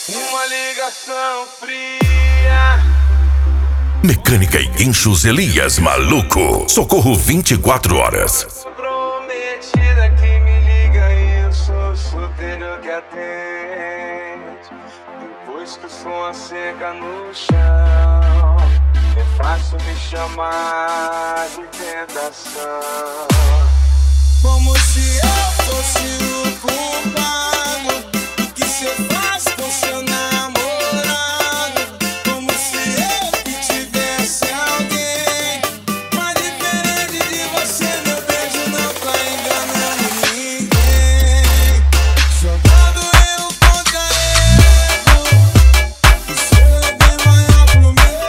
Uma ligação fria. Mecânica e guinchos Elias Maluco. Socorro 24 horas. Prometida que me liga e eu sou solteiro que atende. Depois que o som seca no chão, é fácil me chamar de tentação. Como se eu fosse o culpado que cê faz com seu namorado. Como se eu que tivesse alguém. Mas diferente de você, meu beijo não tá enganando ninguém. Jogando eu contra ele, o seu é bem maior pro meu.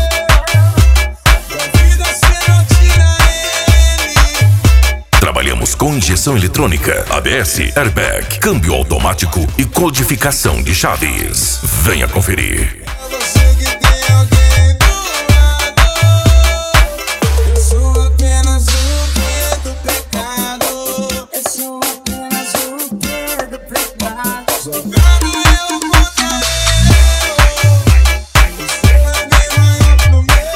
Da vida cê não tira ele. Trabalhamos com injeção eletrônica, ABS, airbag, câmbio automático e codificação de chaves. Venha conferir. É você que tem alguém do lado. Eu sou apenas o que do pecado. Eu sou apenas o que do pecado. Jogando eu contra ele, o seu é bem maior pro meu.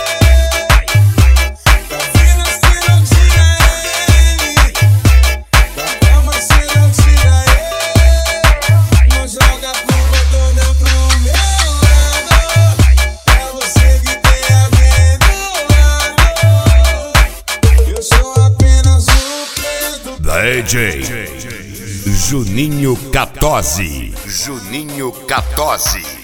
Da vida cê não tira ele, da cama cê não tira ele. Não joga a culpa toda pro meu lado. É você que tem alguém do lado. Eu sou apenas o preto. DJ Juninho Catozzi. Juninho Catozzi.